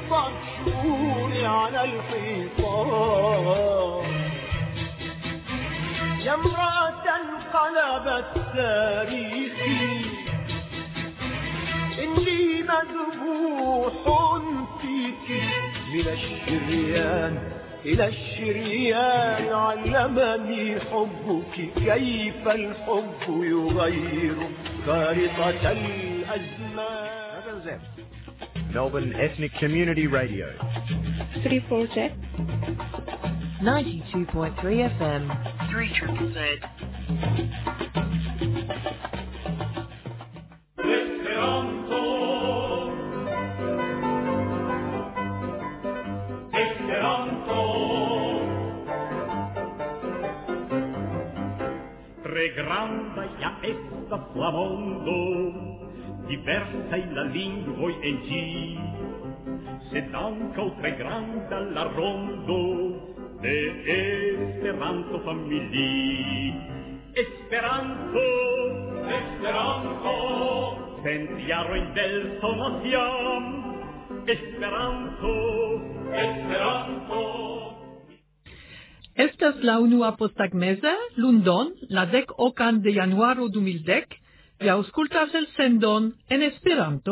مكسور على الحيطان يا امرأة انقلبت تاريخي إني مذبوح فيك من الشريان إلى الشريان علمني حبك كيف الحب يغير خارطة الأزمان. Melbourne Ethnic Community Radio. 3 Project 92.3 FM 3ZZZ. Tre granda ja estas la mondo, diversaj la lingvoj en ĝi, sed ankaŭ tre granda la rondo de Esperanto-familii. Esperanto, Esperanto, cent jarojn belsonas jam. Esperanto, Esperanto. Estas la unua posttagmeze, lundon, la 10 de januaro 2010, vi aŭskultas elsendon en Esperanto.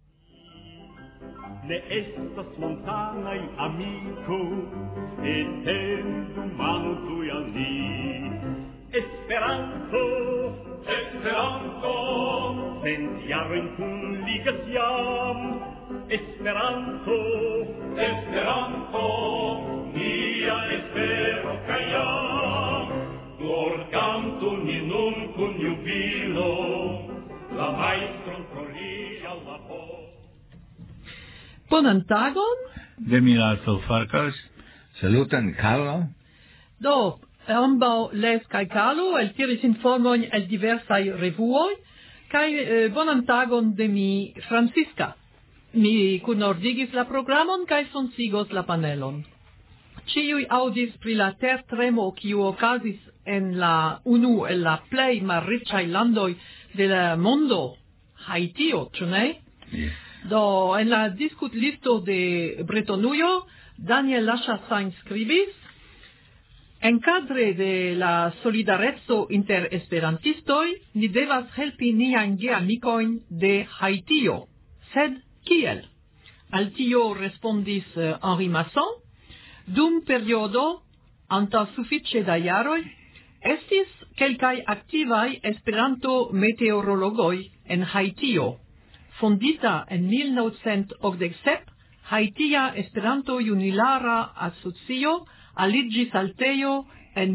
Ne estas montanaj amiko, etendu mano tuj al ni. Esperanto, Esperanto, cent jarojn kunligas jam. Esperanto, Esperanto, mia espero kaj jam. Nur kantu ni nun kun jubilo, la majstron pro lia laboro. Bonan tagon. Demilato Farkas. Saluton, Carlo. Do, ambaŭ Les kaj Carlo eltiris informojn el diversaj revuoj, kaj bonan tagon de mi Francisca. Mi kunordigis la programon kaj foncigos la panelon. Ĉiuj aŭdis pri la tertremo kiu okazis en la unu el la plej malriĉaj landoj de la mondo, Haitio, ĉu ne? Yes. Do, en la diskutlisto de Bretonujo, Daniel Lascha-Sainz skribis: enkadre de la solidareco inter esperantistoj, ni devas helpi niajn geamikojn de Haitio. Sed kiel? Al tio respondis Henri Masson: dum periodo, antaŭ sufiĉe da jaroj, estis kelkaj aktivaj Esperanto-meteorologoj en Haitio. Fondita en 1987, Haitia Esperanto-Junulara Asocio aliĝis al tio en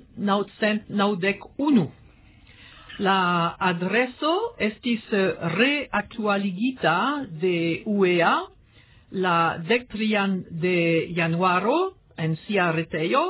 1991. La adreso estis reaktualigita de UEA la 13 de januaro en sia retejo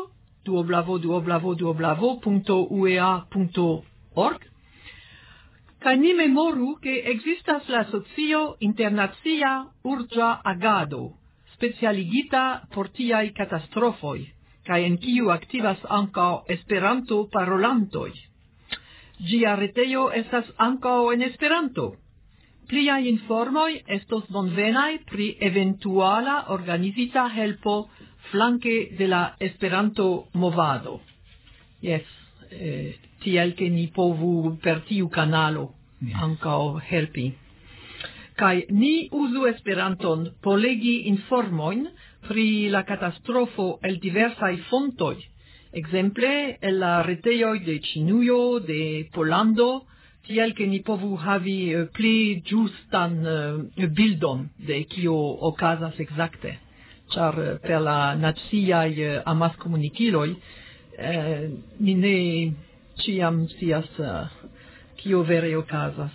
www.uea.org. Kaj ni memoru ke ekzistas la asocio internacia urĝa agado, specialigita por tiaj katastrofoj, kaj en kiu aktivas ankaŭ Esperanto-parolantoj. Ĝia retejo estas ankaŭ en Esperanto. Pliaj informoj estos bonvenaj pri eventuala organizita helpo flanke de la Esperanto-movado. Yes, tiel ke ni povu per tiu kanalo ankaŭ helpi. Kaj ni uzu Esperanton por legi informojn pri la katastrofo el diversaj fontoj. Exemple, el la retejoj de Ĉinujo, de Pollando, tiel ke ni povu havi pli ĝustan bildon de kio okazas ekzakte. Ĉar per la naciaj amaskomunikiloj ni ne ĉiam scias kio vere okazas.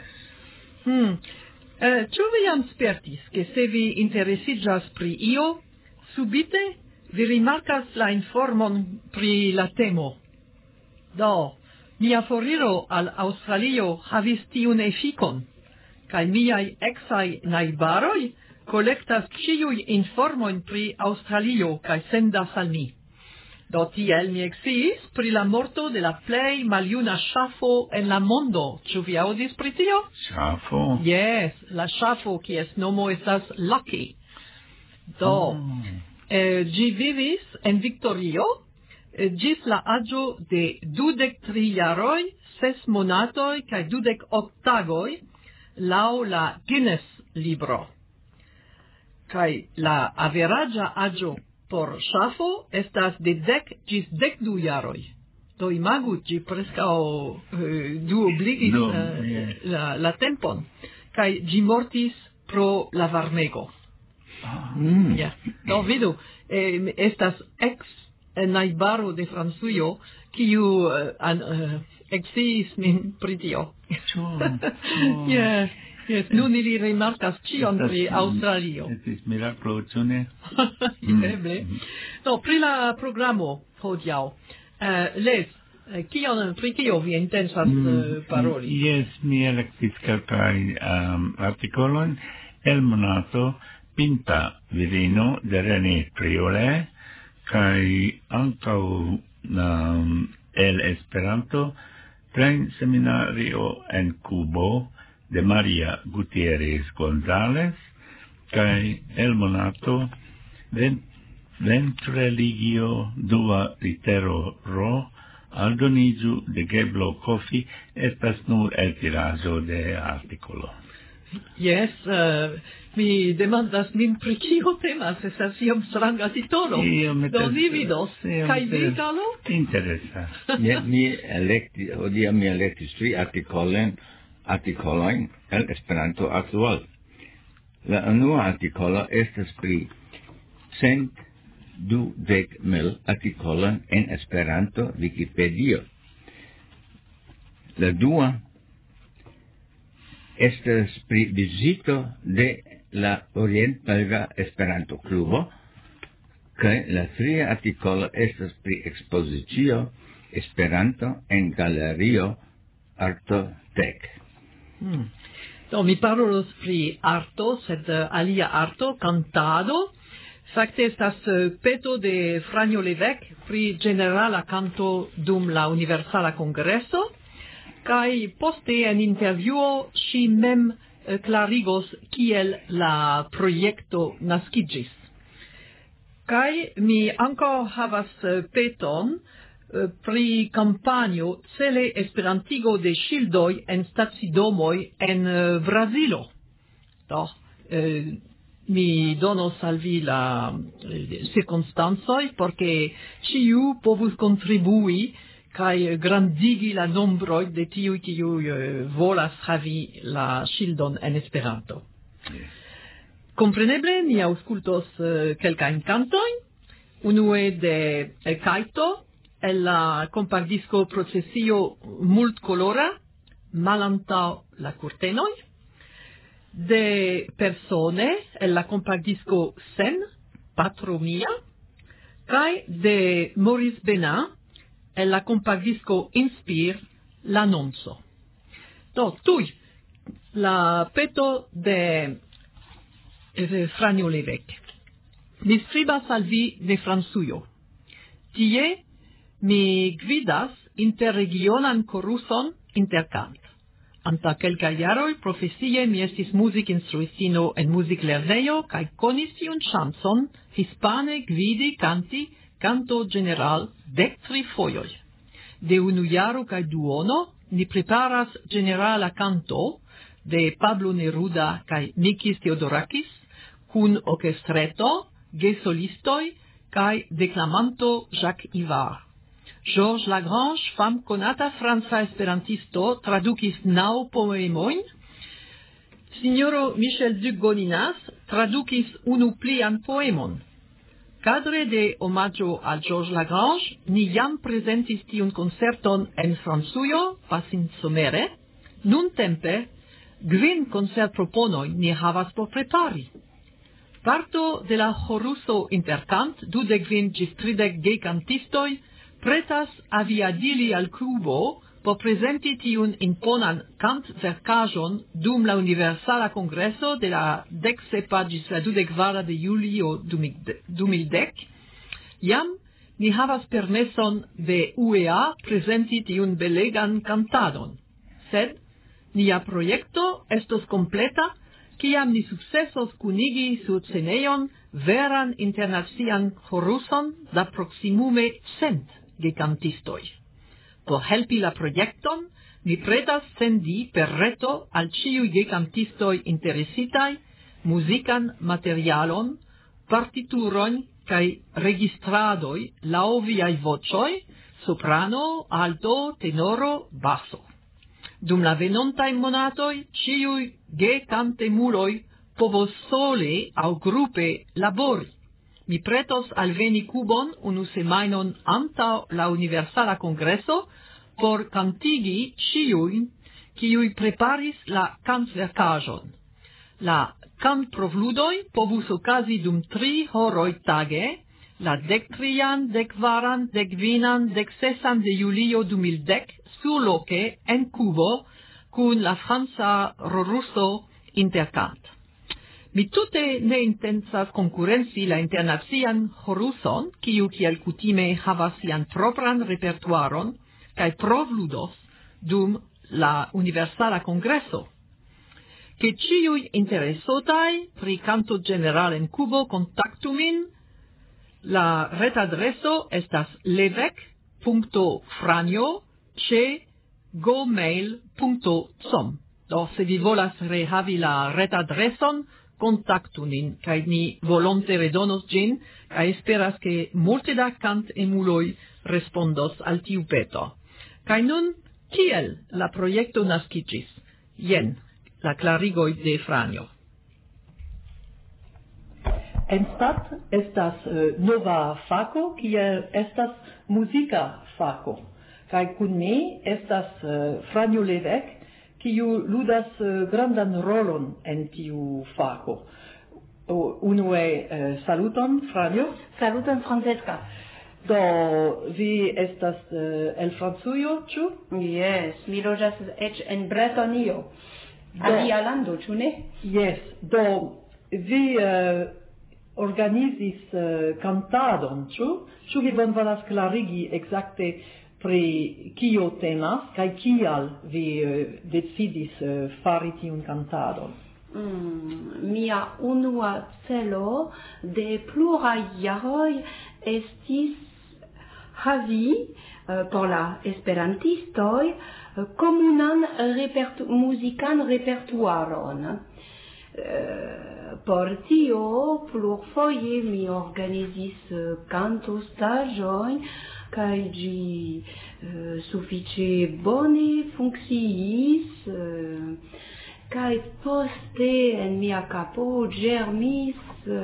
Ĉu vi jam spertis, ke se vi interesiĝas pri io, subite vi rimarkas la informon pri la temo? Do, mia foriro al Aŭstralio havis tiun efikon, kaj miaj eksaj najbaroj kolektas ĉiuj informojn pri Aŭstralio kaj sendas al mi. Do tiel mi eksciis pri la morto de la plej maljuna ŝafo en la mondo. Ĉu vi aŭdis pri tio? Ŝafo? Yes, la ŝafo kies nomo estas Lucky. Do, gi vivis en Victorio, gis la aĝo de 23 jaroj, 6 monatoj kaj 28 tagoj, laŭ la Guinness libro. Kaj la averaĝa aĝo por ŝafo estas de 10 ĝis 12 jaroj. Do imagu, ĝi preskaŭ duobligis la tempon. Kaj ĝi mortis pro la varmego. Ja. Do vidu, estas najbaro de Francujo, kiu eksciis min pri tio. Yes. Yes, nun ili rimarkas ĉion pri Aŭstralio. Estis miraklo, ĉu ne? Eble. Do, pri la programo hodiaŭ. Les, pri kio vi intensas paroli? Yes, mi elektis kelkajn artikolojn. El Monato, Pinta virino de René Triole, kaj ankaŭ el Esperanto, Tren Seminario en Cubo, de María Gutiérrez González, kaj el Monato, Ventreligio dua litero ro, aldoniĝu de Geblo Kofi, estas nur eltiraĵo de artikolo. Yes, mi demandas min pri kio temas, estas iom stranga titolo. Do ni vidos, kaj vi, Carlo? Interesa. Hodiaŭ mi elektis 3 artikolojn el Esperanto aktual. La unua artikolo estas pri 120,000 artikolojn en Esperanto Vikipedio. La dua estas pri vizito de la Orient-Belga Esperanto Klubo, kaj la tria artikolo estas pri ekspozicio Esperanto en Galerio Artotec. Do, mi parolos pri arto, sed alia arto, cantado. Fakte estas peto de Franjo Levesque pri generala canto dum la Universala Kongreso, kaj poste en intervjuo ŝi mem klarigos kiel la projekto naskiĝis. Kaj mi ankaŭ havas peton pri kampanjo cele esperantigo de ŝildoj en stacidomoj en Brazilo. Do, mi donos al vi la cirkonstancoj, por ke ĉiu povus kontribui kaj grandigi la nombroj de tiuj kiuj volas havi la ŝildon en Esperanto. Kompreneble ni aŭskultos kelkajn kantojn, unue de Kaito, el la kompaktdisko Procesio multkolora, malantaŭ la kurtenoj, de Persone, el la kompaktdisko Sen, Patro mia, kaj de Maurice Benin, el la kompaktdisko Inspire, l'annonzo. Do, tuj, la peto de Franjo Levesque. Mi skribas al vi de Francujo. Tie mi gvidas interregionan koruson Intercant. Anta kelkaj jaroj profesie mi estis muzikinstruistino en muziklernejo kaj konis tiun ŝancon hispane gvidi kanti canto general 13 fojoj. De unu jaro kaj duono ni preparas generala canto de Pablo Neruda kaj Mikis Theodorakis kun orkestreto, gesolistoj kaj deklamanto Jacques Ivard. Georges Lagrange, fam konata franca esperantisto, tradukis 9 poemojn. Signoro Michel Duc-Goninas tradukis unu plian poemon. Kadre de omaĝo al Georges Lagrange, ni jam prezentis tiun koncerton en Francujo, pasintsomere. Nuntempe, 9 koncertproponojn ni havas por prepari. Parto de la choruso Intercant, 25 ĝis 30 gekantistoj, pretas aviadili al Kubo por prezenti tiun imponan kantverkaĵon dum la Universala Kongreso de la 17 ĝis la 24 de julio 2010. Jam ni havas permeson de UEA prezenti tiun belegan kantadon. Sed nia projekto estos kompleta kiam ni sukcesos kunigi sur sceneon veran internacian choruson da proximume 100 gekantistoj. Por helpi la projekton, ni pretas sendi per reto al ĉiuj gekantistoj interesitaj muzikan materialon, partiturojn kaj registradoj laŭ viaj voĉoj, soprano, alto, tenoro, basso. Dum la venontaj monatoj, ĉiuj gekantemuloj povos sole aŭ grupe labori. Mi pretos alveni Kubon unu semajnon antaŭ la Universala Kongreso por kantigi ĉiujn, kiuj preparis la kantverkaĵon. La kantprovludoj povus okazi dum 3 horoj tage, la 13., 14., 15., 16. de julio 2010 surloke en Kubo kun la franca roruso Interkant. Mi tute ne intencas konkurenci la internacian choruson, kiu kiel kutime havas sian propran repertuaron kaj provludos dum la Universala Kongreso. Ke ĉiuj interesotaj pri kanto ĝenerale en Kubo kontaktu min. La retadreso estas levek.franjo@gmail.com. Do se vi volas rehavi la retadreson, kontaktu nin, kaj ni volonte redonos ĝin, kaj esperas ke multe da kantemuloj respondos al tiu peto. Kaj nun, kiel la projekto naskiĝis? Jen la klarigoj de Franjo. En Stat estas nova fako, kiel estas muzika fako. Kaj kun mi estas Franjo Levek, kiu ludas grandan rolon en tiu fako. Unue saluton, Franjo. Saluton, Francesca. Do, vi estas el Francujo, ĉu? Yes, mi loĝas eĉ en Bretonio. Alia lando, ĉu ne? Yes, do, vi organizis kantadon, ĉu? Ĉu vi bonvolas klarigi ekzakte pri kio temas kaj kial vi decidis fari tiun kantadon? Mia unua celo de pluraj jaroj estis havi por la esperantistoj komunan muzikan repertuaron. Por tio plurfoje mi organizis kantostaĵojn kaj ĝi sufiĉe bone funkciis, kaj poste en mia kapo ĝermis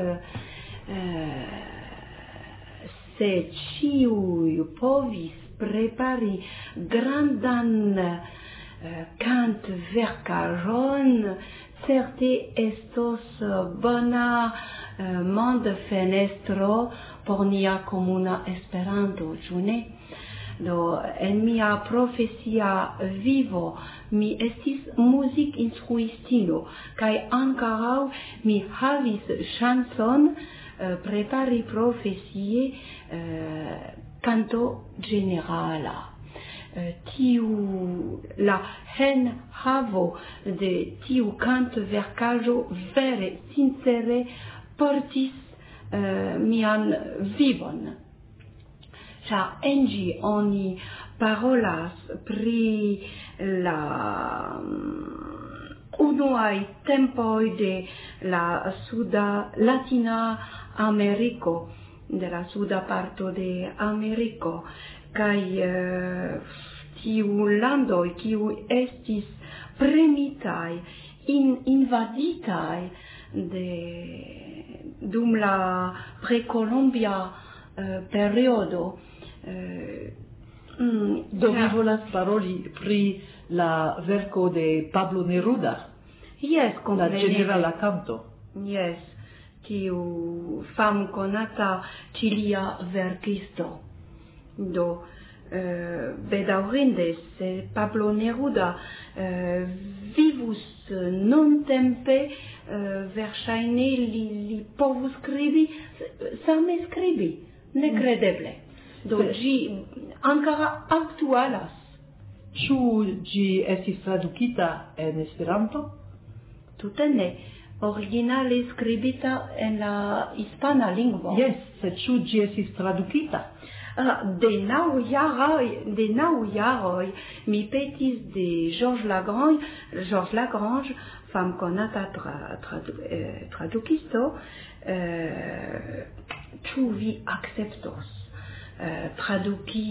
se ĉiuj povis prepari grandan kantverkaĵon, certe estos bona mondfenestro por nia komuna Esperanto, ĉu ne? Do, en mia profesia vivo mi estis muzikinstruistino kaj ankoraŭ mi havis ŝancon prepari profesie kanto ĝenerala. La enhavo de tiu kantverkaĵo vere sincere portis mian vivon. Ĉar en ĝi oni parolas pri la unuaj tempoj de la suda Latina Ameriko, de la suda parto de Ameriko, kaj tiu landoj, kiu estis premitaj, invaditaj dum la prekolombia periodo. Do vi volas paroli pri la verko de Pablo Neruda? Yes, la ĝenerala kanto. Yes, tiu famkonata ĉilia verkisto. Do, bedaŭrinde, se Pablo Neruda vivus nuntempe, verŝajne li povus skribi, same skribi, nekredeble. Do, ĝi ankoraŭ aktualas. Ĉu ĝi estis tradukita en Esperanto? Tute ne. originale scribita en la hispana lingvo. Yes, sed ĉu ĝi estis tradukita? De naŭ jaroj mi petis de Georges Lagrange, famkonata tradukisto, ĉu vi akceptos traduki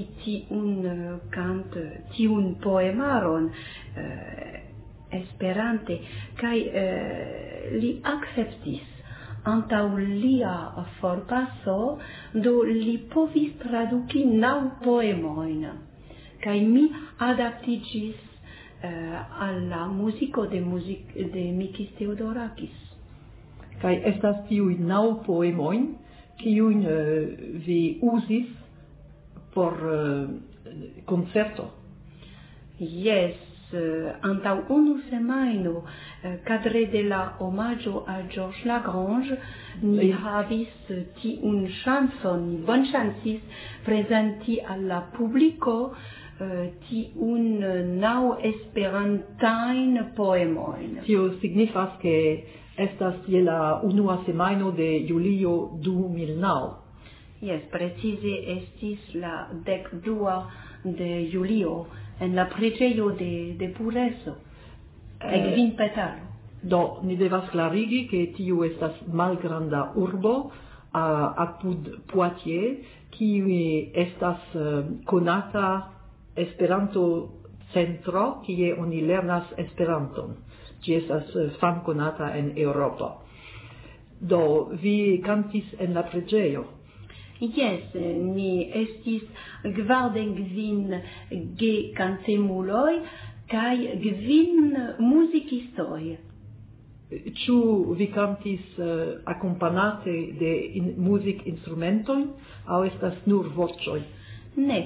tiun poemaron Esperante, kaj li akceptis. Antaŭ lia forpaso, do li povis traduki 9 poemojn, kaj mi adaptiĝis al la muziko de Mikis Theodorakis. Kaj estas tiuj 9 poemojn, kiujn vi uzis por koncerto? Yes. Antaŭ unu semajno, kadre de la omaĝo al Georges Lagrange, ni havis tiun ŝancon, ni bonŝancis prezenti al la publiko tiun 9 esperantajn poemojn. Tio signifas ke estas je la unua semajno de julio 2009. Yes, precize estis la 12 de julio. En la preĝejo de Pureso, ekvin petalo. Do, ni devas klarigi, ke tiu estas malgranda urbo apud Poitiers, kiu estas konata Esperanto-centro, kie oni lernas Esperanton. Ĝi estas famkonata en Eŭropo. Do, vi kantis en la preĝejo. Yes, ni estis 45 gekantemuloj kaj 5 muzikistoj. Ĉu vi kantis akompanate de muzikinstrumentoj aŭ estas nur voĉoj? Ne,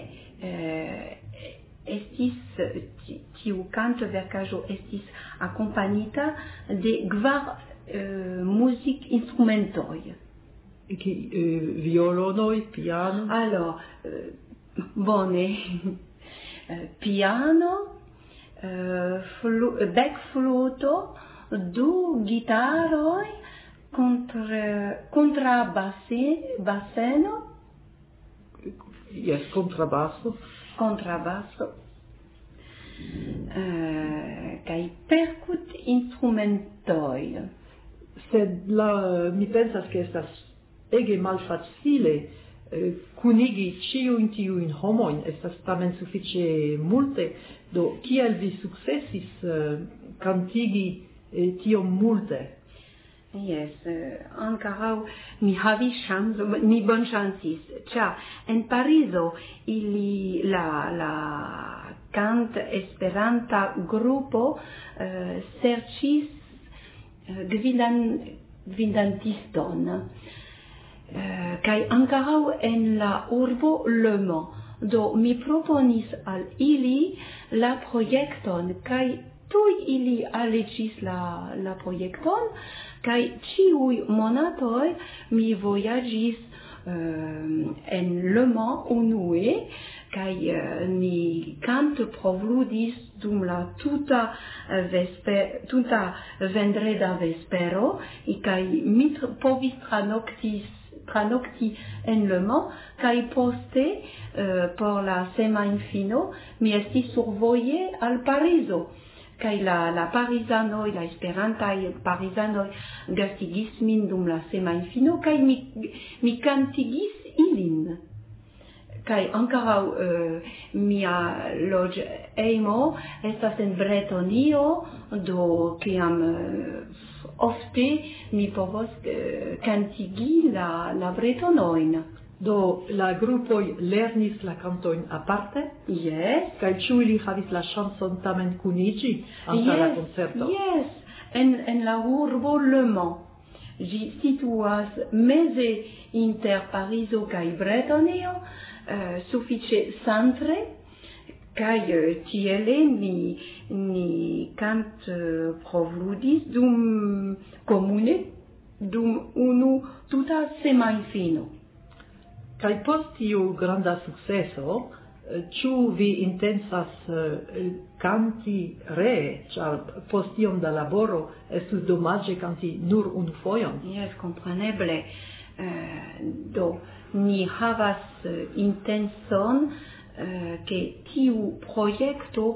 estis tiu kantoverkaĵo estis akompanita de 4 muzikinstrumentoj. Violonoj, piano? Alors, bone. Piano, bekfluto, 2 gitaroj, kontrabaseno. Yes, kontrabaso. Kontrabaso. Kaj perkutinstrumentoj. Sed mi pensas ke estas ege malfacile kunigi ĉiujn tiujn homojn, estas tamen sufiĉe multe. Do, kiel vi sukcesis kantigi tiom multe? Yes, ankoraŭ mi havis ŝancon, mi bonŝancis, ĉar en Parizo ili la kant esperanta grupo serĉis gvidantiston. Kaj ankoraŭ en la urbo Le Mans. Do mi proponis al ili la projekton, kaj tuj ili aliĝis la projekton, kaj ĉiuj monatoj mi vojaĝis en Le Mans unue, kaj ni kantprovludis dum la tuta vendreda vespero, kaj mi povis tranokti en Le Mans, kaj poste por la semajnfino mi estis survoje al Parizo. Kaj la parizanoj, la esperantaj parizanoj gastigis min dum la semajnfino, kaj mi kantigis ilin. Kaj ankoraŭ mia loĝejmo estas en Bretonio, do kiam ofte mi povos kantigi la bretonojn. Do, la grupoj lernis la kantojn aparte? Yes. Kaj ĉu ili havis la ŝancon tamen kuniĝi antaŭ la koncerto? Yes, en la urbo Le Mans. Ĝi situas meze inter Parizo kaj Bretonio, sufiĉe centre, kaj tiele ni kantprovludis komune dum unu tuta semajnfino. Kaj post tiu granda sukceso, Ĉu vi intencas kanti ree, ĉar post iom da laboro estus domaĝe kanti nur unu fojon? Jes, kompreneble. Do ni havas intencon ke tiu projekto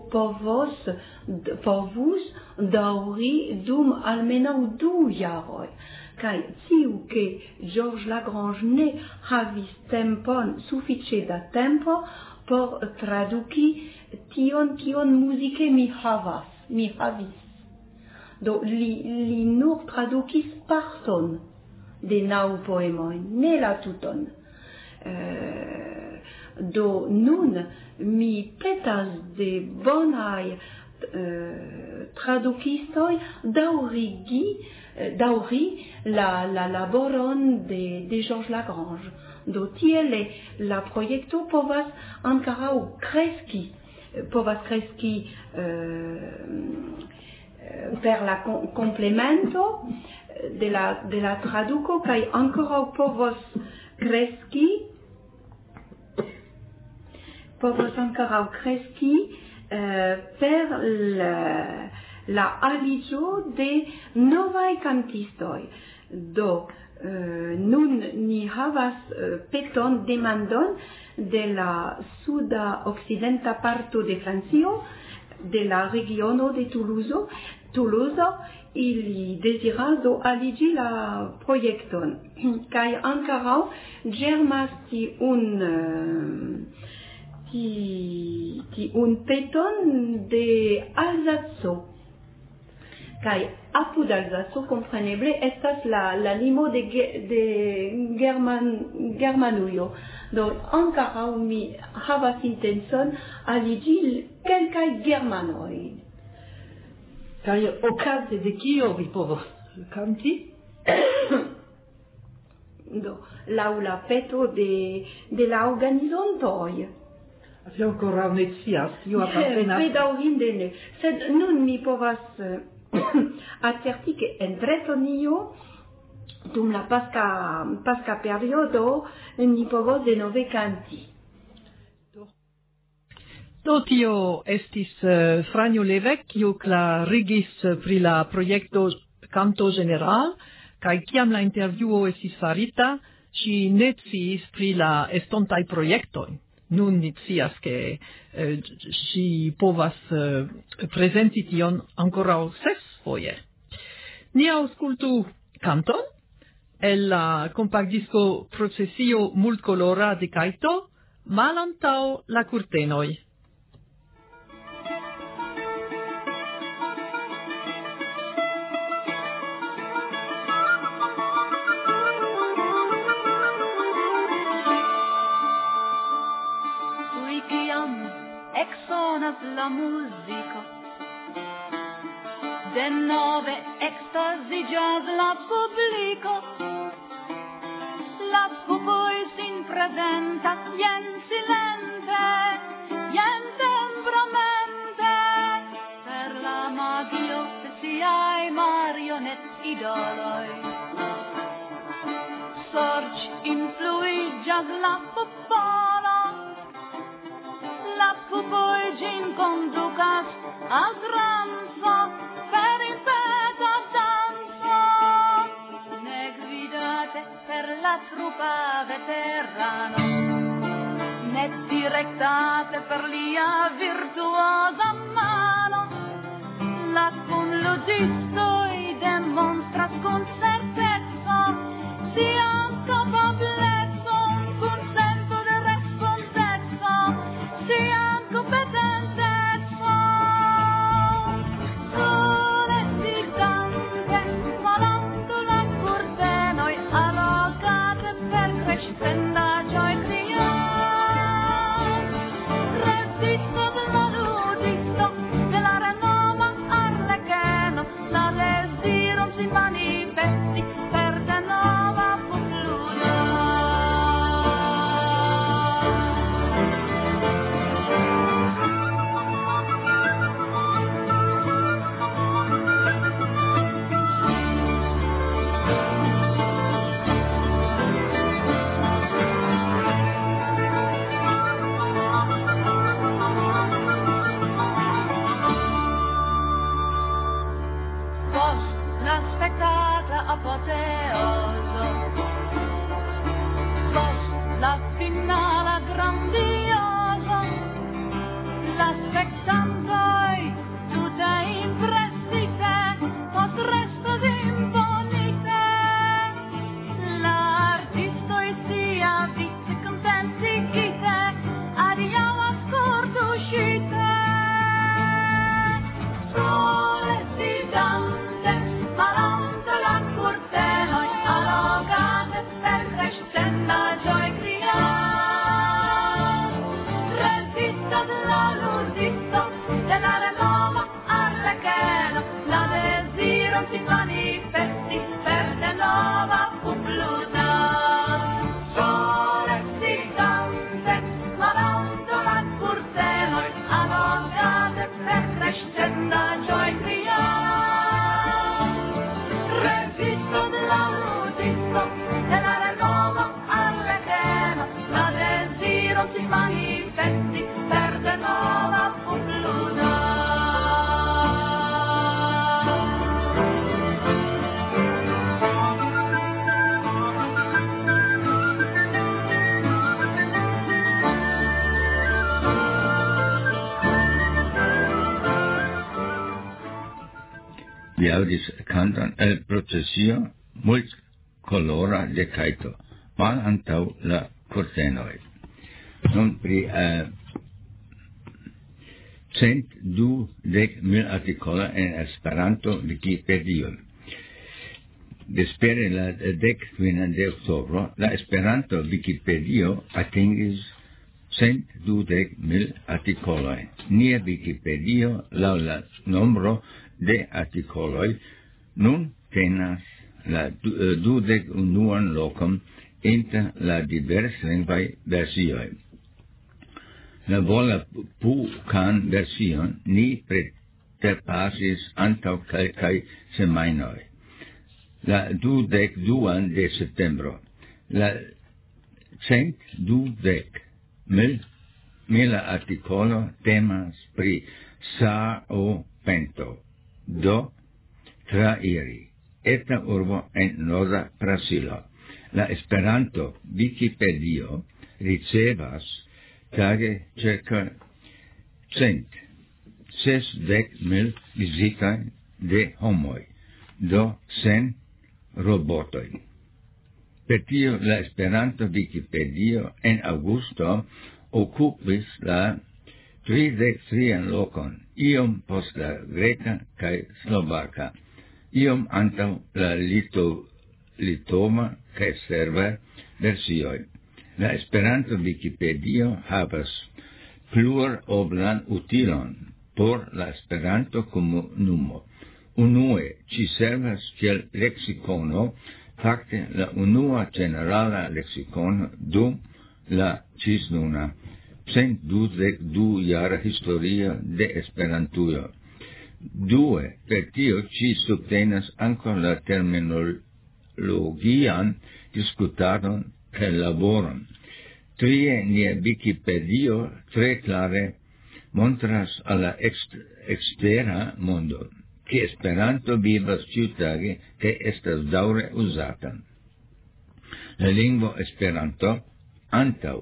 povus daŭri dum almenaŭ 2 jaroj. Kaj tiu ke Georges Lagrange ne havis tempon, sufiĉe da tempo por traduki tion kion muzike mi havis. Do li nur tradukis parton de 9 poemoj, ne la tuton. Do nun mi petas de bonaj tradukistoj daŭri la laboron de Georges Lagrange. Do tiele la projekto povas ankoraŭ kreski per la komplemento de la traduko kaj ankoraŭ povos kreski per la aliĝo de novaj kantistoj. Do nun ni havas peton demandon de la suda okcidenta parto de Francio, de la regiono de Toulouse, ili deziras do aliĝi la projekton. Kaj ankoraŭ ĝermas tiun peton de Alzaco. Kaj apud Alzaco, kompreneble, estas la limo de Germanujo. Do ankoraŭ mi havas intencon aliĝi kelkaj germanoj. Kaj okaze de kio vi povos kanti? Do laŭ la peto de la organizontoj. Vi ankoraŭ ne scias, kio apartenas. Bedaŭrinde ne. Sed nun mi povas acerti ke en Bretonio dum la paska periodo ni povos denove kanti. Do tio estis Franjo Levek, kiu klarigis pri la projekto Canto General, kaj kiam la intervjuo estis farita, ŝi ne sciis pri la estontaj projektoj. Nun ni scias ke ŝi povas prezenti tion ankoraŭ 6 foje. Ni aŭskultu kanton el la kompaktdisko Procesio multkolora de Kajto, malantaŭ la kurtenoj. La musica denove extasigas la publico, la pupoi sin presentas jen silente, jen temperamente, per la magio de siai marionet idoloi. Sorge influigas la popolo, la pupoi gin conducas al transo per impeta danzo, ne guidate per la truppa veterano, ne direttate per lia virtuosa mano, la con ludistoi demonstras con certezza sia capablezza con senso de responsezza sia competentezza soletticante malando la cortenoi allogate per crescenda gioia cria resisto della ludisto della renoma arleccheno la desiro si manifesti per de nova concludo mi audis canton el processio multcolora de caito, mal antau la cortenoi. Non pri 120.000 articola en Esperanto Wikipedio. Vespere la 15 de oktobro, la Esperanto Wikipedio atingis 120.000 articoloi. Nia Wikipedio, laŭ la nombro de articoloi, nun tenas la 21 lokon inter la diverslingvaj versioj. La vola pukan version ni preterpasis antaŭ kelkaj semajnoj. La 22 de septembro, la 120.000 articolo temas pri Sao Pento, do trairi, eta urbo en Norda Brazilo. La Esperanto Wikipedio ricevas tage circa 160.000 visitaj de homoj, do sen robotoj. Per tio la Esperanto Wikipedio en aŭgusto okupis la 33 lokon, iom post la greka kaj slovaka, iom antaŭ la litova kaj serba versioj. La Esperanto Wikipedio havas pluroblan utilon por la Esperanto komunumo. Unue, ĝi servas kiel leksikono, fakte la unua ĝenerala leksikono dum la ĝisnuna 122-jara historio de Esperantujo. Due, per tio ĝi subtenas ankaŭ la terminologian diskutadon kaj laboron. Trie, nia Wikipedio tre klare montras al la ekstera mondo, ke Esperanto vivas ĉiutage kaj estas daŭre uzata. La lingvo Esperanto antaŭ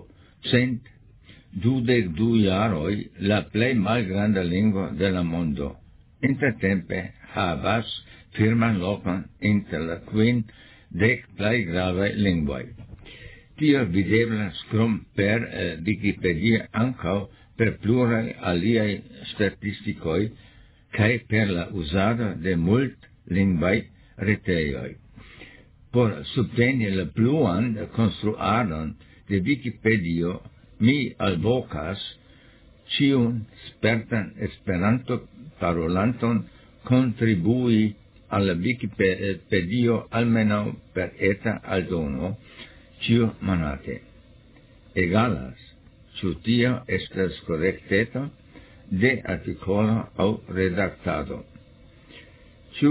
122 jaroj la plej malgranda lingvo de la mondo. Intertempe havas firman lokon inter la 50 plej gravaj lingvoj. Tio videblas krom per Wikipedia ankaŭ per pluraj aliaj statistikoj kaj per la uzado de multlingvaj retejoj. Por subteni la pluan konstruadon de Wikipedio, mi alvokas ĉiun spertan Esperanto-parolanton kontribui al la Wikipedio almenaŭ per eta aldono ĉiumonate. Egalas, ĉu tio estas korekteto de artikolo aŭ redaktado. Ĉu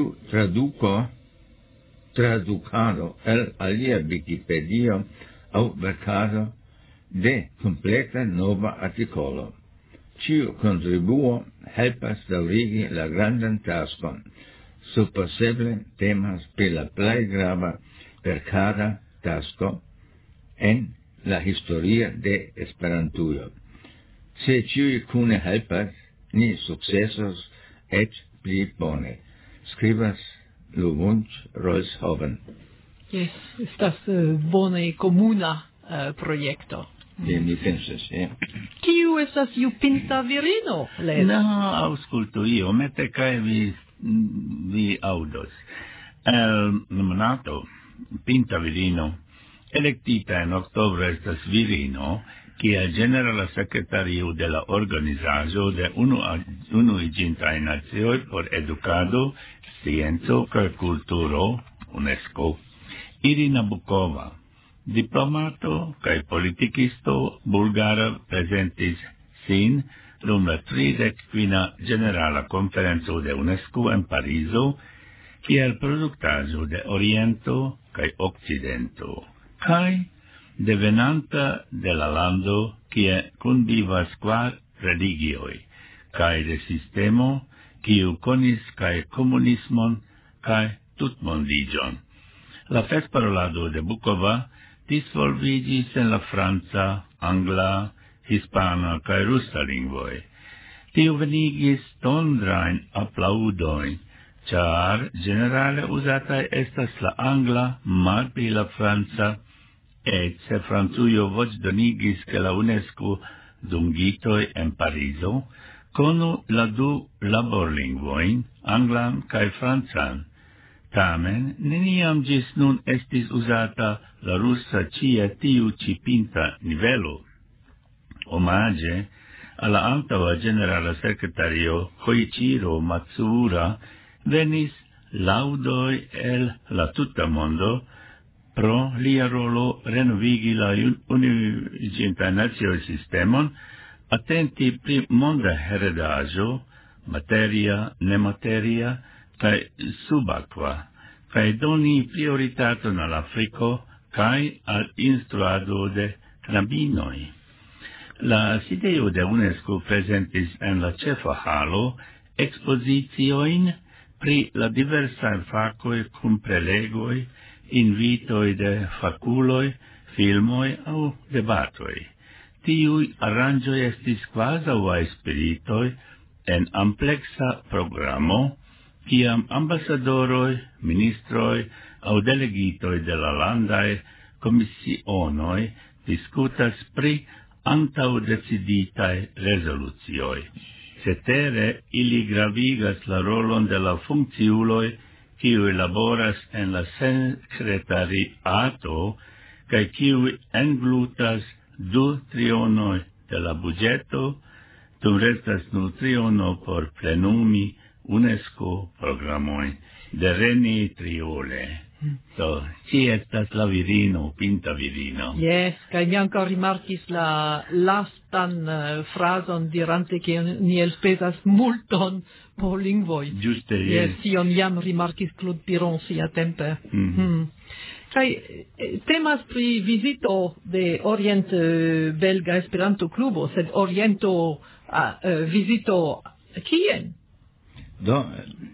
tradukado el alia Wikipedio aŭ verkado de kompleta nova artikolo. Ĉiu kontribuo helpas daŭrigi la grandan taskon. Supozeble temas pri la plej grava verkada tasko en la historio de Esperantujo. Se ĉiuj kune helpas, ni sukcesos eĉ pli bone. Skribas Luvunĉ Rolshoven. Yes, estas bone komuna projekto. Mi pensas, Kiu estas jupinta virino, Les? No, aŭskultu iomete kaj vi aŭdos. El nominato pinta virino elektita en oktobro estas virino, kiel ĝenerala sekretario de la organizaĵo de Unuiĝintaj Nacioj por Edukado, Scienco kaj Kulturo, UNESCO, Irina Bukova, diplomato kaj politikisto bulgara, prezentis sin dum la 35. Ĝenerala Konferenco de UNESCO en Parizo kiel produktaĵo de Oriento kaj Okcidento, kaj devenanta de la lando kie kunvivas 4 religioj, kaj de sistemo kiu konis kaj komunismon kaj tutmondiĝon. La festparolado de Bukova disvolviĝis en la franca, angla, hispana kaj rusa lingvoj. Tio venigis tondrajn aplaŭdojn, char generale usata estas la angla, malpli la franca, et se Francujo voĉdonigis ke la UNESCO dungitoj en Parizo konu la du laborlingvojn, anglan kaj francan. Tamen, neniam ĝis nun estis uzata la rusa ĉie tiu ĉi pinta nivelo. Omaĝe al la antaŭa ĝenerala sekretario Koichiro Matsuura venis laŭdoj el la tuta mondo pro lia rolo renovigi la Unuiĝintaj Nacioj sistemon, atenti pri monda heredaĵo, materia, nemateria kaj subakva, kaj doni prioritaton al Afriko kaj al instruado de knabinoj. La sidejo de UNESCO prezentis en la ĉefa halo ekspoziciojn pri la diversaj fakoj kun prelegoj, invitoj de fakuloj, filmoj aŭ debatoj. Tiuj aranĝoj estis kvazaŭ spiritoj en ampleksa programo, kiam ambasadoroj, ministroj aŭ delegitoj de la landaj komisionoj diskutas pri antaŭdeciditaj rezolucioj. Cetere ili gravigas la rolon de la funkciuloj kiuj laboras en la sekretariato kaj kiuj englutas 2/3 de la budĝeto, dum restas nur 3 por plenumi UNESCO programojn de René Triole. Do, ci estas la virino, pinta virino. Yes, kaj mi ankaŭ rimarkis la lastan frazon dirante ke ni elspezas multon por lingvoj. Ĝuste, yes. Tion jam rimarkis Claude Piron siatempe. Kaj temas pri vizito de Orient Belga Esperanto Klubo, sed Oriento vizito kien? Do,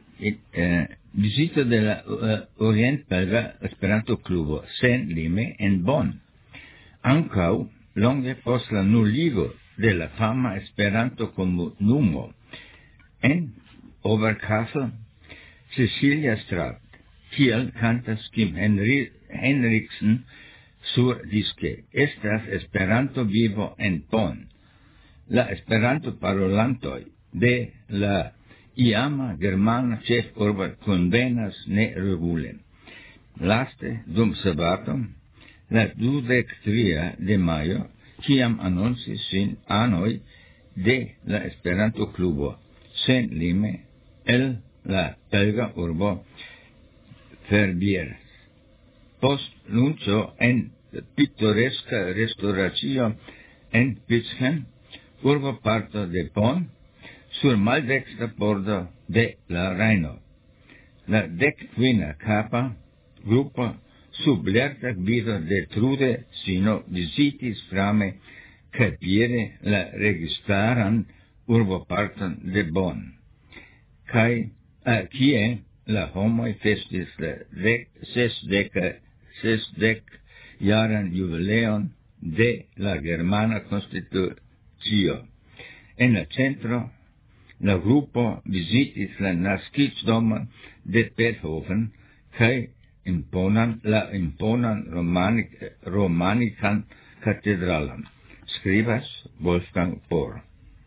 visito de la Orient Belga Esperanto Klubo sen lime en Bonn. Ankaŭ longe post la nuligo de la fama Esperanto komunumo en Oberkassel, Cecilia Straat, kiel kantas Kim Henriksen sur diske, estas Esperanto vivo en Bonn. La Esperanto parolantoj de la iama germana ĉefurbo konvenas neregule. Laste, dum sabato, la 23 de majo, kiam anoncis sin anoj de la Esperanto-klubo sen lime el la belga urbo Verbier. Post lunĉo en piktoreska restoracio en Pitzhen, urboparto de Bonn, sur maldekstra bordo de la Rejno. La 15 kapa grupo sub lerta gvido de Trude Sino vizitis frame kaj piede la registaran urboparton de Bonn, kaj kie la homoj festis la 60-jaran jubileon de la germana konstitucio. En la centro la grupo vizitis la naskiĝdomon de Beethoven kaj la imponan romanikan katedralon. Skribas Wolfgang Bohr.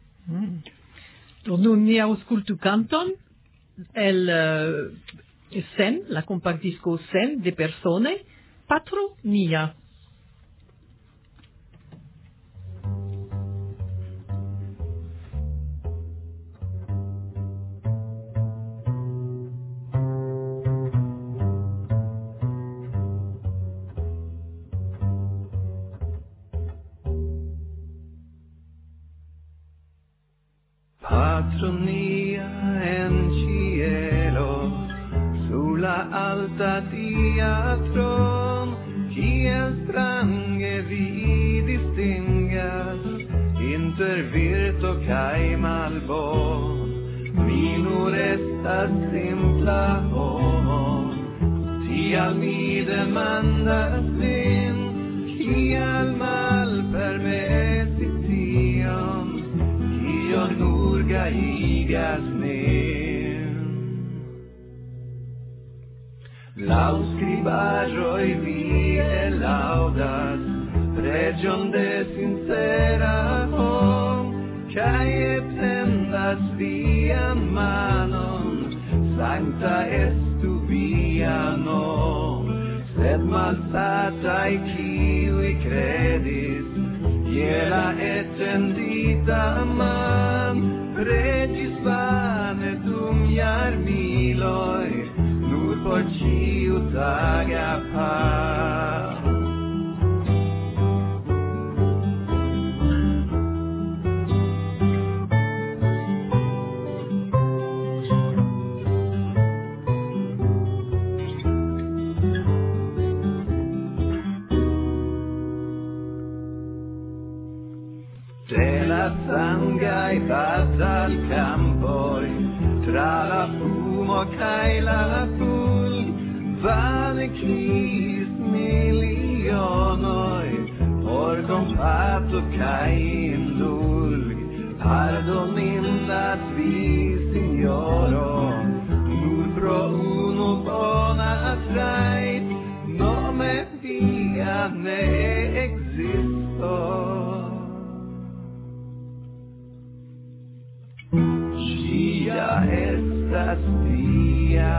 Do nun ni aŭskultu kanton el Sen, la kompaktdisko Sen de Persone, Patro Nia. Patro mia en cielo, sulla alta teatron, kiel strange vi distingas, inter virto kaj malbon, mi nur estas simpla homo, tial mi demandas vin, kial malpermesi tion, kion nur gaigas min. laŭ skribaĵoj vi elaudas preĝon de sincera homo, kaj etendas vian manon, sancta estu via nom, sed malsataj kiuj kredis je la etendita man, preĝis vane dum jarmiloj, nur por ĉiutaga paz. Sangaj batalkampoj, tra la fumo kaj la pul, vane kriis milionoj, por kompato kaj indulg. Pardonindas vi, signoro, nur pro unu bona trajt, nome via ne ekzistos. Ŝia estas via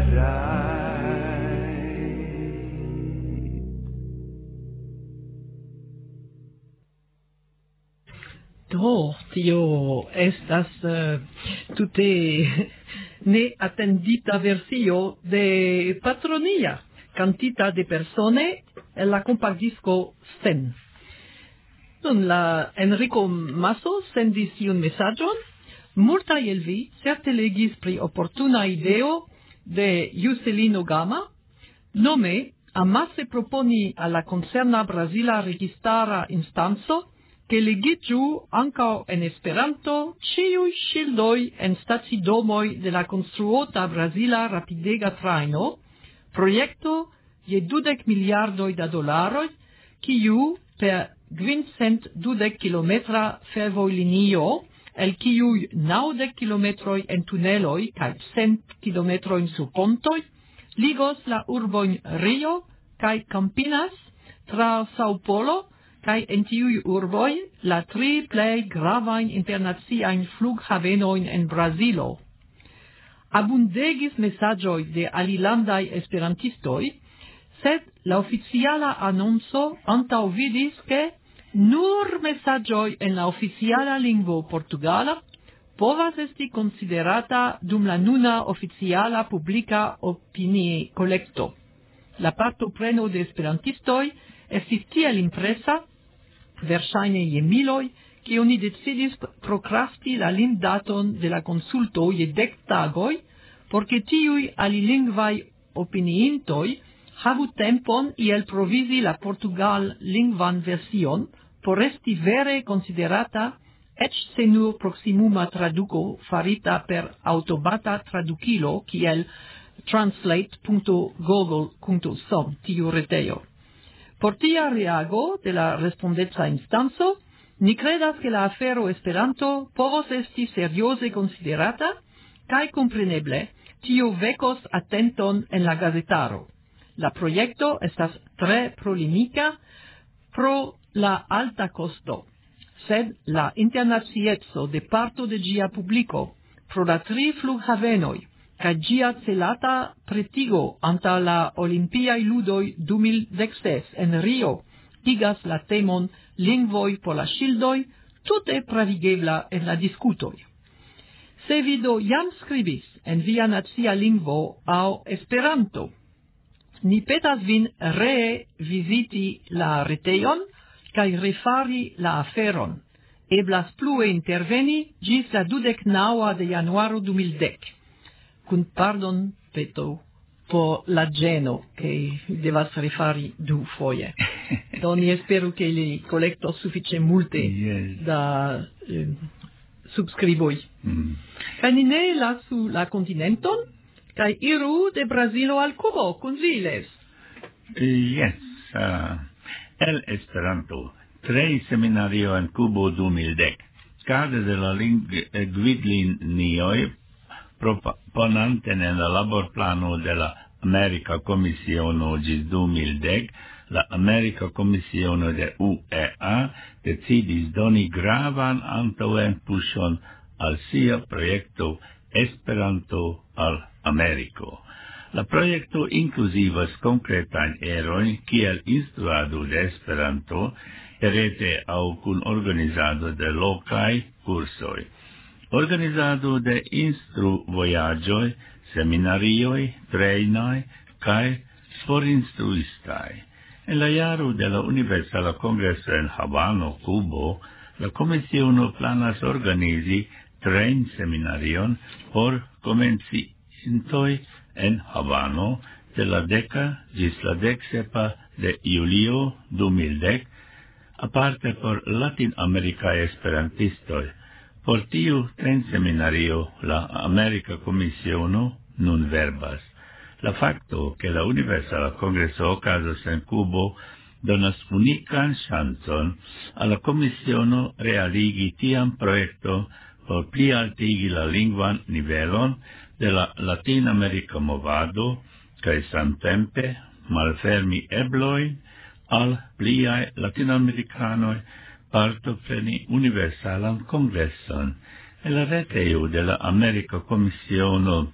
Do, tio estas tute neatendita versio de Patronia, cantita de persone en la compactdisco Sten. Nun la Enrico Masso sendis iun mesaĝon. Multaj el vi certe legis pri oportuna ideo de Juscelino Gama, nome amase proponi al la concerna Brazila registara instanco che legiĝu ankaŭ en Esperanto ĉiuj ŝildoj en stacidomoj de la konstruota Brazila rapidega trajno, projekto je 20 miliardoj da dolaroj, kiu per 520 kilometra fervojlinio, el kiuj 90 kilometroj en tuneloj kaj 100 kilometrojn sur pontoj, ligos la urbojn Rio kaj Campinas tra Sao Paulo, kaj en tiuj urboj la 3 plej gravajn internaciajn flughavenojn en Brazilo. Abundegis mesaĝoj de alilandaj esperantistoj, sed la oficiala anonco antaŭvidis ke nur mesaĝoj en la oficiala lingvo portugala povas esti konsiderata dum la nuna oficiala publika opinii-kolekto. La partopreno de esperantistoj estis tiel impresa, verŝajne je miloj, ke oni decidis prokrasti la limdaton de la konsulto je 10 tagoj, por ke tiuj alilingvaj opiniintoj havu tempon iel provizi la portugal-lingvan version, por esti vere considerata, eĉ se nur proksimuma traduko farita per aŭtomata tradukilo kiel translate.google.com, tiu retejo. Por tia reago de la respondeca instanco, ni credas ke la afero Esperanto povos esti serioze considerata, kaj kompreneble tio vekos atenton en la gazetaro. La proyecto estas tre prolimika pro la alta costo, sed la internacieco de parto de ĝia publiko pro la 3 flughavenoj kaj ĝia celata pretigo antaŭ la Olimpiaj ludoj 2016 en Rio igas la temon lingvoj por la ŝildoj tute pravigebla en la diskutoj. Se vi do jam skribis en via nacia lingvo aŭ Esperanto, ni petas vin ree viziti la retejon kaj refari la aferon. Eblas plue interveni ĝis la 29 de januaro 2010. Kun pardon peto por la ĝeno, ke devas refari 2 foje. Do ni esperu ke li kolektos sufiĉe multe da subskriboj. Kaj ni ne lasu la kontinenton, kaj iru de Brazilo al Kubo kun vi, Les. Yes, el Esperanto. 3 seminario en Kubo 2010. Cade de la gvidlinioj proponanten en la laborplano de la America Commissiono gis 2010, la America Commissiono de UEA decidis doni gravan antaŭen puŝon al sia projekto Esperanto al Ameriko. La projekto inkluzivas konkretajn erojn kiel instruado de Esperanto rete aŭ kun organizado de lokaj kursoj, organizado de instruvojaĝoj, seminarioj, trejnoj kaj sporinstruistaj. En la jaro de la Universala Kongreso en Havano, Kubo, la Komisiono planas organizi trejn-seminarion por komencintoj en Havano de la 10 ĝis la 17 de julio 2010, aparte por latinamericaj esperantistoj. Por tiu trejn-seminario la Amerika Komisiono nun verbas. La facto que la Universala Kongreso okazas en Kubo donas unikan ŝancon al la Komisiono realigi tian projekto por plialtigi la lingvan nivelon de la Latinamerika movado kaj samtempe malfermi eblojn al pliaj latinoamerikanoj partopreni Universalan Kongreson. En la retejo de la Amerika Komisiono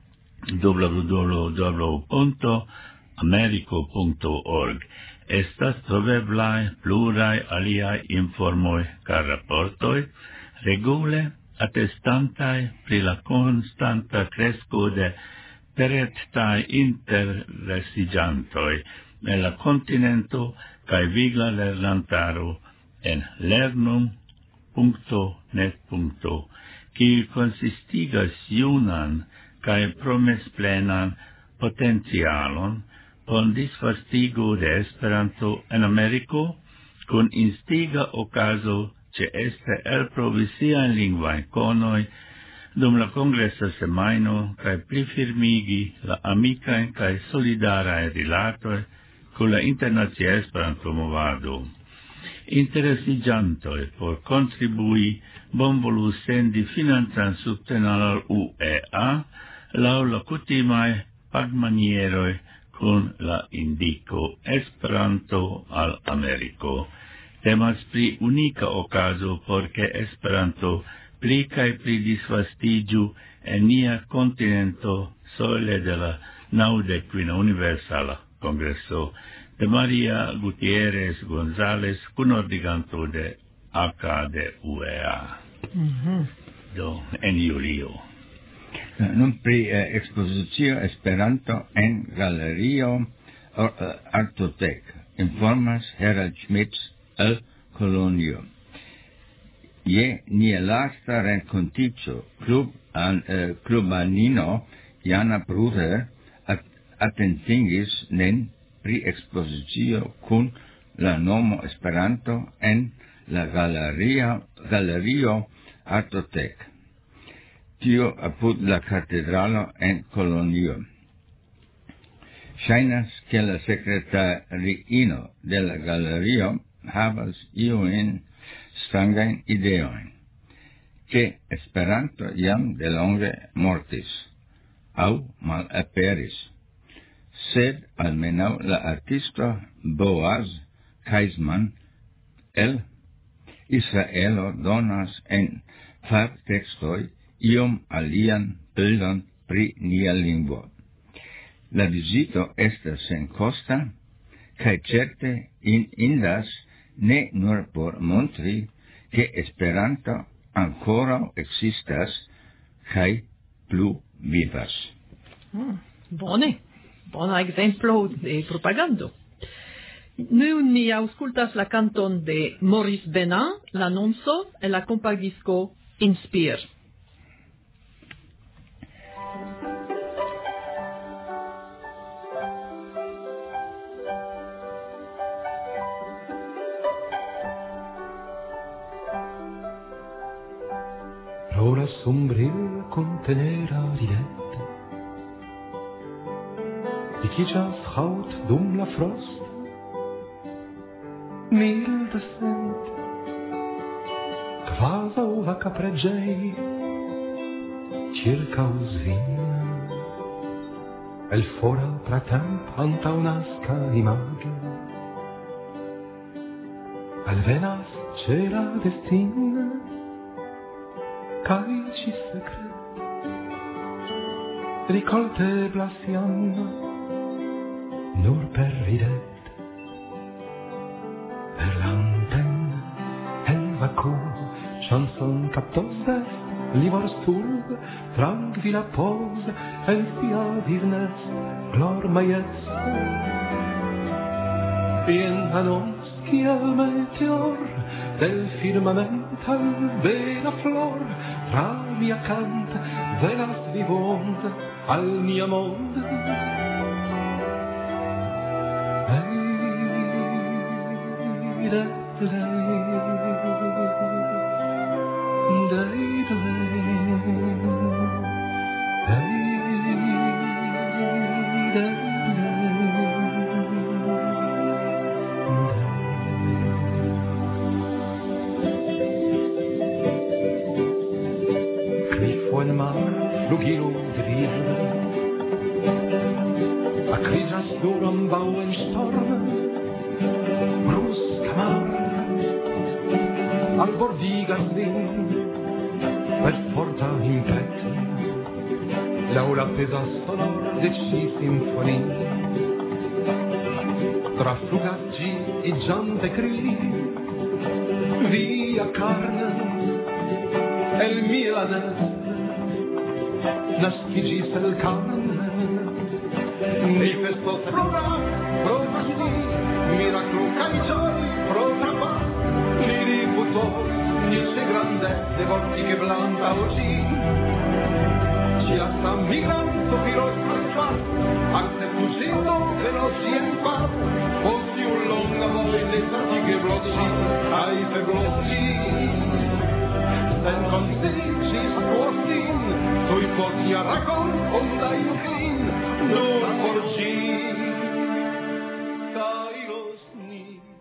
www.americo.org estas troveblaj pluraj aliaj informoj kaj raportoj regule atestantaj pri la konstanta kresko de peretaj interesiĝantoj en la kontinento kaj vigla lernantaro en lernum.net, kiu konsistigas junan kaj promesplenan potencialon por disvastigo de Esperanto en Ameriko, kun instiga okazo ĉeeste elprovi siajn lingvajn konoj dum la kongresa semajno kaj plifirmigi la amikajn kaj solidarajn rilatoj kun la internacia Esperanto-movado. Interesiĝantoj por kontribui bonvolu sendi financan subtenon al UEA laŭ la kutimaj pagmanieroj kun la indiko Esperanto al Ameriko. Temas pri unika okazo por ke Esperanto pli kaj pli disvastiĝu en nia kontinento sole de la 90. Universala Kongreso de Maria Gutierrez González, kunordiganto de AK de UEA. Do en julio. Nun pri ekspozicio Esperanto en Galerio Artotek informas Harald Schmitz el Kolonjo. Je nia lasta renkontiĝo klubanino Jana Bruder atentigis nin pri ekspozicio kun la nomo Esperanto en la Galerio Artotek. Tio apud la katedralo en Kolonjo. Ŝajnas ke la sekretariino de la galerio havas iujn strangajn ideojn, ke Esperanto jam delonge mortis aŭ malaperis, sed almenaŭ la artisto Boaz Kaisman el Israelo donas en farbtekstoj iom alian bildon pri nia lingvo. La vizito estas senkosta kaj certe indas ne nur por montri ke Esperanto ankoraŭ ekzistas kaj plu vivas. Bone, bona ekzemplo de propagando. Nun ni aŭskultas la kanton de Maurice Benin, l'annonco en la kompagdisco Inspire. L'ora sombril contenera ridente di chi già schaut dum la frost milde sent quasi la capregei circa usina el fora pratemp anta unasca image. Alvenas cera destin, cae ci secret, ricolte blasiam, nur per ridet, per l'antenne, el vacuum, chanson captos d'est, livor surd, tranquilla pose, el sia virnes, glor maiest. Bien annons kiel meteor, del firmament al bela flor, tra mia cant, venas vivond, al mia mond. Cliffo en mar, flugilo de vida, acrigas duram bauen storm, brusca mar, al bordigas lin, per forta impet, laura pesa sonor de ci sinfonie, tra fugacci e giante cri, via carne, el Milanes, nascigis el carne, e festos prova si, miraclo caicioi, protapa, li riputos, nice grande, de vortiche blanta oci, ci hasta migranto filos transfat, ante fusildo veloci en paz, posi un longa voi de statige blocci, ai febroci, sen consicis quosin, sui potia racon, onda inclin, nur por ci, cairos ni.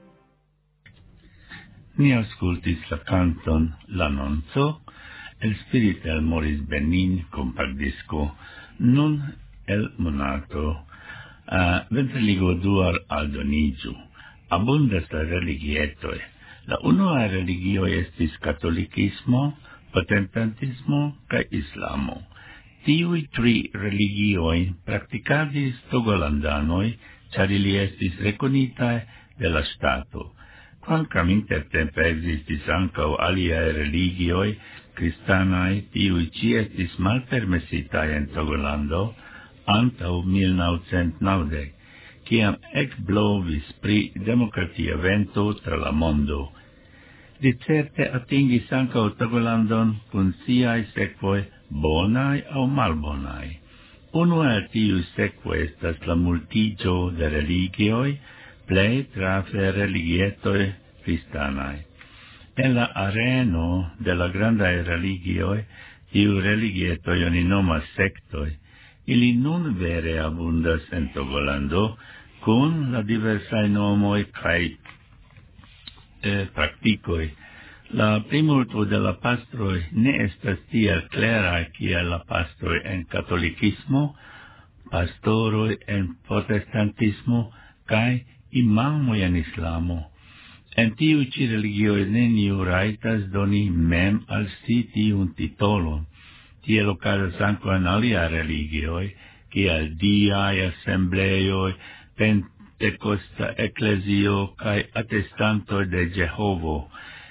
Ni auscultis la canton L'Annonzo, el spirit el Maurice Benin compact disco, nun el monato, ventreligo duar aldonigiu. Abundas la religietoi. La unua religio estis catolicismo, protestantismo ca islamo. Tiui tri religioi practicadis togolandanoi, char ili estis reconitae de la stato. Quancam intertempe existis ancau aliae religioi cristanae, tiui ci estis malpermessitae in Togolando antau 1990, ciam ec-blovis pri democratia vento tra la mondo. Di certe atingis ancau Togolandon cun siae sequoi bonae au malbonae. Uno el tiui sequoi estas la multigio de religioi, plei trafe religietoi cristanae. En la areno de la grandae religioi, tiu religietoi oni nomas sectoi, ili nun vere abundas en Togolando, cun la diversae nomoi cae practicoi. La primulto de la pastroi ne estas tiel clerae kiel la pastroi en catolicismo, pastoroi en protestantismo, cae imamoi en islamo. En tiu ci religioi neniu raitas doni mem al si tiun titolon. Tiel ocasas anco en alia religioi, kiel diae assembleioi, Pentecosta ecclesio cae attestantoi de Jehovo.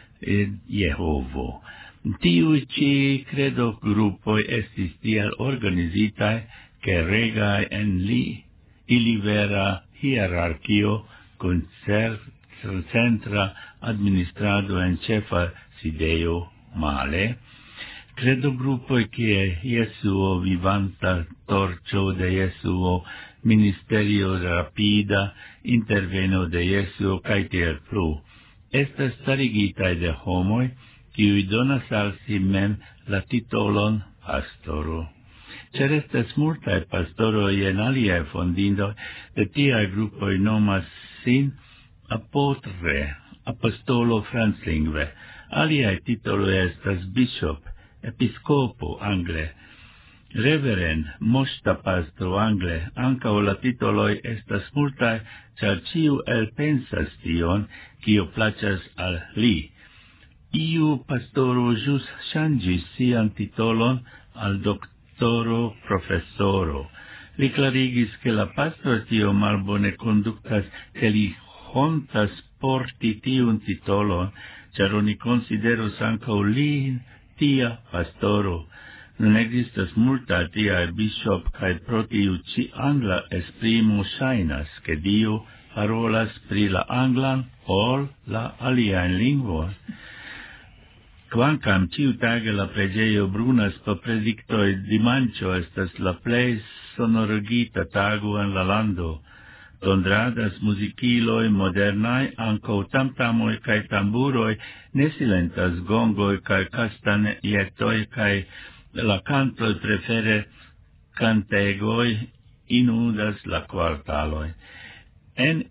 Tiui ci credo gruppoi estis tiel organizitae che regae en ili vera hierarchio con centra administrado en cefa sideo male, credo gruppoi che Jesuo vivanta torcio de Jesuo, ministerio rapida, interveno de Jesuo, cae tiel plu. Estas starigitae de homoi, kiui donas al si mem la titolon pastoro. Cer estas multae pastoroi en aliae fondindoi, de tiae gruppoi nomas sin apotre, apostolo franclingve. Aliae titoloi estas bishop, episcopo angle. Reverend moŝta pastro angle, ankaŭ la titoloj estas multaj, ĉar ĉiu elpensas tion, kio plaĉas al li. Iu pastoro ĵus ŝanĝis sian titolon al doktoro profesoro. Li klarigis, ke la pastro tio malbone konduktas, ke li hontas porti tiun titolon, ĉar oni konsideros ankaŭ lin tia pastoro. Non existas multa tiaj bishop, kaj pro tiu ĉi angla esprimo ŝajnas, ke Dio parolas pri la anglan ol la aliajn lingvojn. Kvankam ĉiutage la preĝejo brunas po prediktoj, dimanĉo estas la plej sonorigita tago en la lando. Tondradas muzikiloj modernaj, ankaŭ tamtamoj kaj tamburoj, ne silentas gongoj kaj kastanjetoj kaj la cantoj prefere cantegoi inudas la kvartaloj. En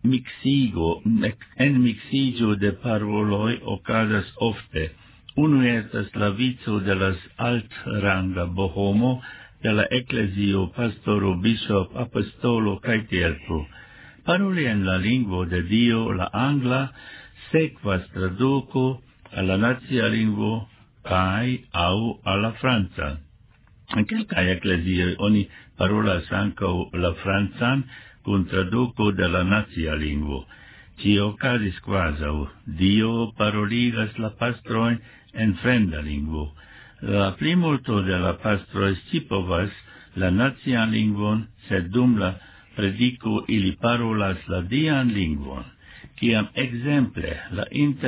mixigio de paroloj okazas ofte. Unu estas la vico de las altranga bohomo, de la eklezio, pastoro, bishop, apostolo kaj tiel plu. Paroli en la lingvo de Dio, la angla, sekvas traduko al la nacia lingvo kai au alla franca. En kelkaj eklezioj oni parolas ankaŭ la francan kun traduko de la nacia lingvo. Tio okazis kvazaŭ Dio paroligas la pastrojn en fremda lingvo. La plimulto de la pastroj scipovas la nacian lingvon, sed dum la prediko ili parolas la dian lingvon. Kiam ekzemple la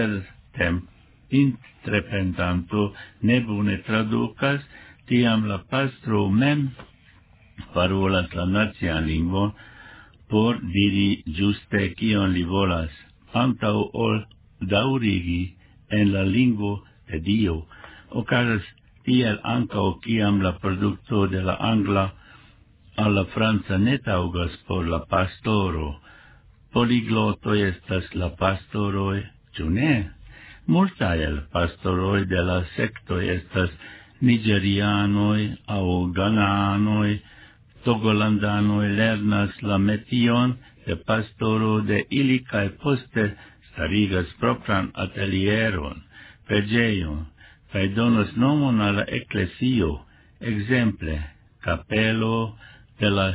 interpretanto nebone tradukas, tiam la pastro mem parolas la nacian lingvon por diri ĝuste kion li volas, antaŭ ol daŭrigi en la lingvo de Dio. Okazas tiel ankaŭ kiam la produkto de la angla al la franca ne taŭgas por la pastoro. Poliglotoj estas la pastoroj, ĉu ne? Multaj el pastoroj de la sektoj estas nigerianoj aŭ gananoj. Togolandanoj lernas la metion de pastoro de ili kaj poste starigas propran atelieron, preĝejon, kaj donas nomon al la eklezio, ekzemple kapelo de la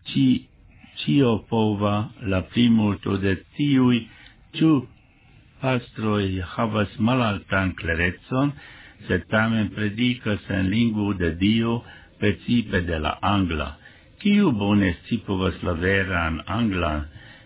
ĉiopova. La plimulto de tiuj ĉu pastroj havas malaltan klerecon, sed tamen predikas en lingvo de Dio, precipe de la angla. Kiu bone scipovas la veran anglan,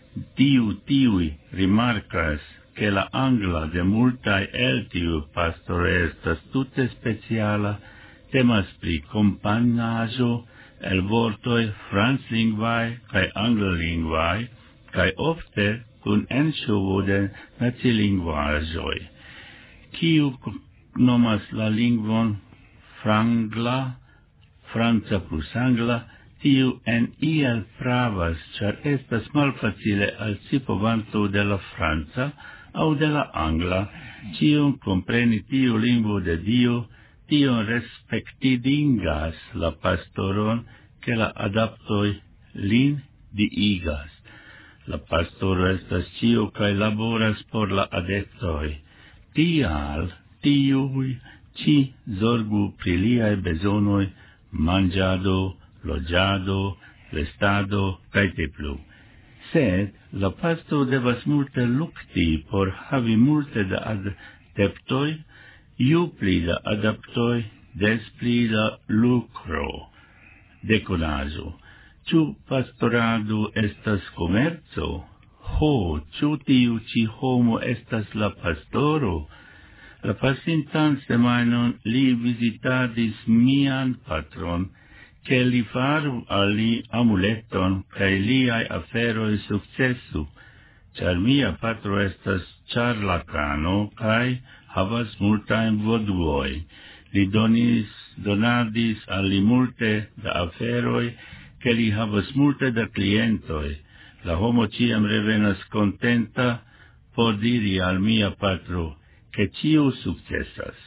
tiuj rimarkas, ke la angla de multaj el tiu pastoroj estas tute speciala, temas pri kompanyaĵo el vortoj franclingvaj kaj anglalingvaj, kaj ofte kun enŝovo de nacilingvaĵoj. Kiu nomas la lingvon frangla, franca plus angla, tiu en iel pravas, ĉar estas malfacile al scipovanto de la franca aŭ de la angla ĉion kompreni tiu lingvo de Dio, tion respektigingas la pastoron, ke la adaptoj lin diigas. La pastoro estas ĉio kaj laboras por la adeptoj. Tial tiuj ĉi zorgu pri liaj bezonoj, manĝado, loĝado, vestado kaj plu. Sed la pastro devas multe lukti por havi multe da adeptoj, ju pli da adeptoj, des pli da lukro. Dekonaĵo. Ĉu pastorado estas komerco? Ho, ĉu tiu ĉi homo estas la pastoro? La pasintan semajnon li vizitadis mian patron, ke li faru al li amuleton kaj liaj aferoj sukcesu, ĉar mia patro estas ĉarlatano kaj havas multajn voduojn. Li donadis al li multe da aferoj, ke li havas multe da klientoj. La homo ĉiam revenas kontenta por diri al mia patro, ke ĉio sukcesas.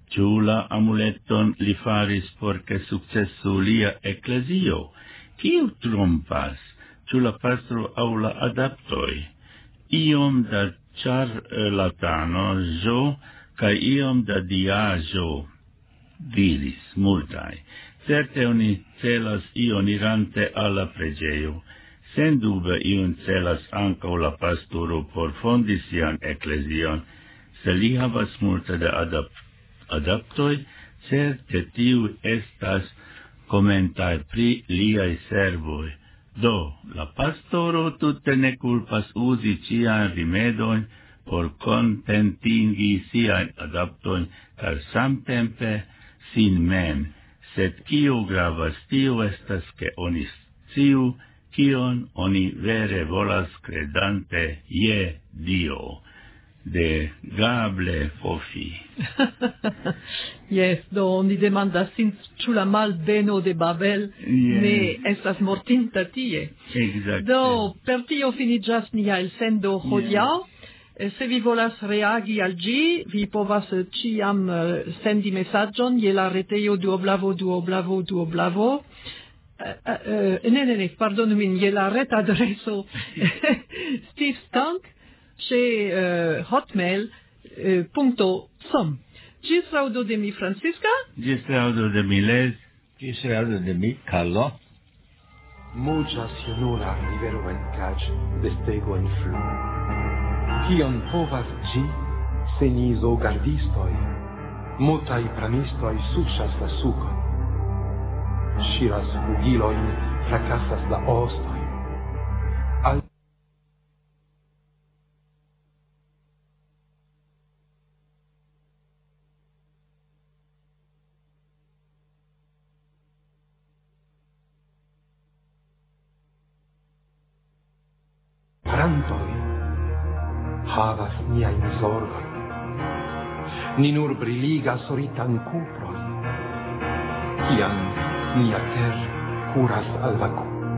Ciu la amuleton li faris porce successu lia ecclesio? Ciu trompas? Ciu la pastro au la adaptoi? Iom da charlatano, ca iom da diajo, diris multai. Certe oni celas ion irante alla pregeio. Sen dube iun celas ancau la pastoro por fondi sian ecclesion. Se li havas multe de adaptoi, certe tiu estas commentai pri liai servoi. Do, la pastoro tutte ne culpas usi cian rimedoin por contentingi sian adaptoin, car samtempe sin mem. Sed cio gravas tio estas che oni sciu kion oni vere volas credante je Dio. De Gable Fofi. Yes, do oni demandas sin ĉu la malbeno de Babel ne estas mortinta tie. Exacte. Do per tio finiĝas nia elsendo hodiaŭ. Se vi volas reagi al ĝi, vi povas ĉiam sendi mesaĝon je la retejo duoblavo. Ne, pardonu min, je la retadreso Steve Stank chez hotmail.com. Gis raudo de mi Francisca. Gis raudo de mi Les. Gis raudo de mi Carlo. Muchas ionura rivero en caj, vestego en flu. Kion povas gi, senizo gardistoi, multai pramistoi suŝas la sukon. Ŝiras flugilojn, fracasas la ostoj. Parantoj havas niajn zorgojn. Ni nur briligas oritan kupron, kiam nia ter kuras al la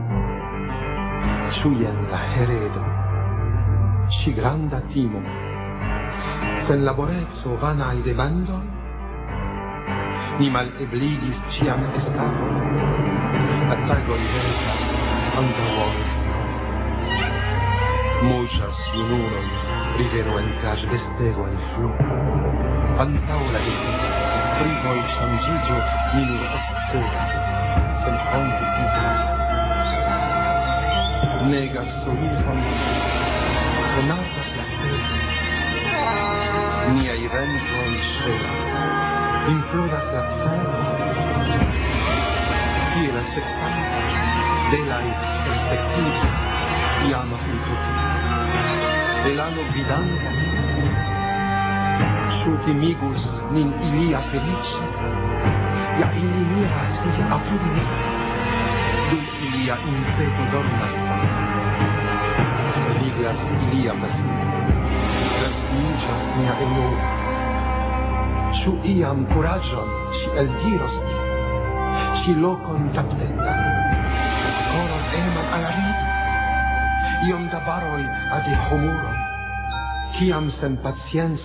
Ĉu jen la heredo, ĉi granda timo, senlaboreco vanaj demandoj? Ni malebligis ĉiam eskapon, la tagoj venas antaŭ Muchas junuloj rivero en caj, vestego en flu. Antaŭ la privoj ŝanĝiĝo ni nur observas, senhonte negas solifon, konardas la felo. Niaj ventoj ŝelas, imploras la celo. Kiel aspektantoj, belaj perspektivoj, iam apudoti. Elano gvidanta, ĉu timigus nin ilia feliĉo? Ja ili miras apud ni, dum ilia impeto dormas. Vibras ilia pasio, transmiĝas mia enoro. Ĉu iam kuraĝon ŝi eldiros ni, ŝi lokon kaptenta, koron eman al la rido? Iom da baroj ade homuron, kiam sen pacienco